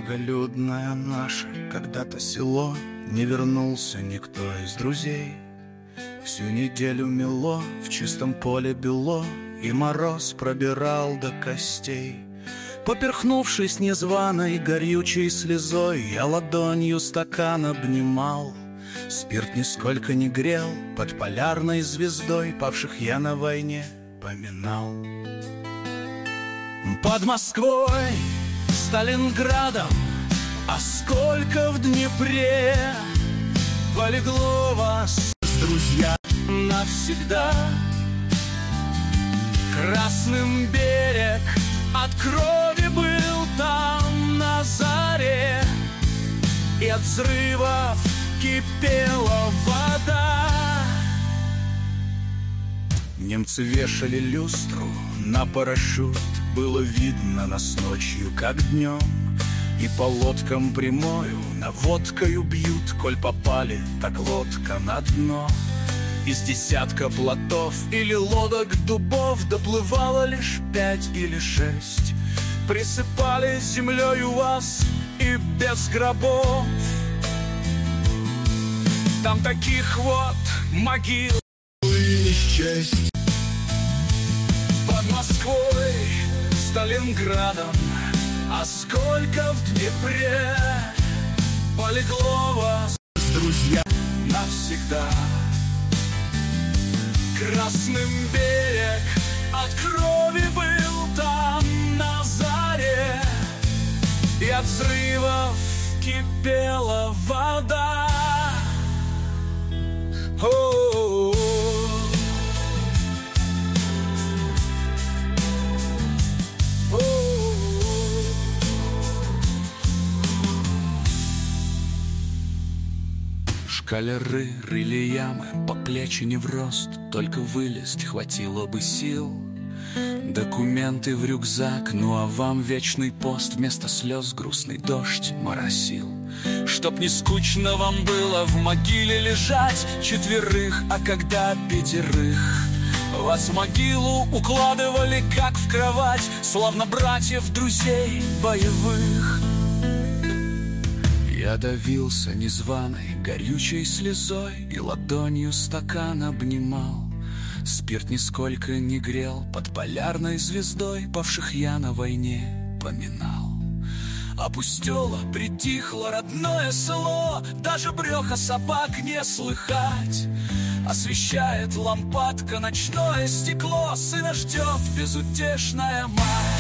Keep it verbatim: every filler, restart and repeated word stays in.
Многолюдное наше когда-то село, не вернулся никто из друзей. Всю неделю мело, в чистом поле бело, и мороз пробирал до костей. Поперхнувшись незваной горючей слезой, я ладонью стакан обнимал. Спирт нисколько не грел, под полярной звездой павших я на войне поминал. Под Москвой, Сталинградом, а сколько в Днепре полегло вас, друзья, навсегда. Красным берег от крови был там на заре, и от взрывов кипела вода. Немцы вешали люстру на парашют, было видно нас ночью, как днем. И по лодкам прямою наводкою бьют, коль попали, так лодка на дно. Из десятка плотов или лодок дубов доплывало лишь пять или шесть. Присыпали землею вас и без гробов. Там таких вот могил и не счесть. Под Москвой, Сталинградом, а сколько в Днепре полегло вас, друзья, навсегда. Красным берег от крови был там на заре, и от взрывов кипела вода. О-о-о. Шкалеры рыли ямы по плечи не в рост, только вылезть хватило бы сил. Документы в рюкзак, ну а вам вечный пост, вместо слез грустный дождь моросил. Чтоб не скучно вам было в могиле лежать четверых, а когда пятерых, вас в могилу укладывали, как в кровать, словно братьев, друзей боевых. Я давился незваной горючей слезой и ладонью стакан обнимал. Спирт нисколько не грел, под полярной звездой павших я на войне поминал. Опустело, притихло родное село, даже брёха собак не слыхать. Освещает лампадка ночное стекло, сына ждет безутешная мать.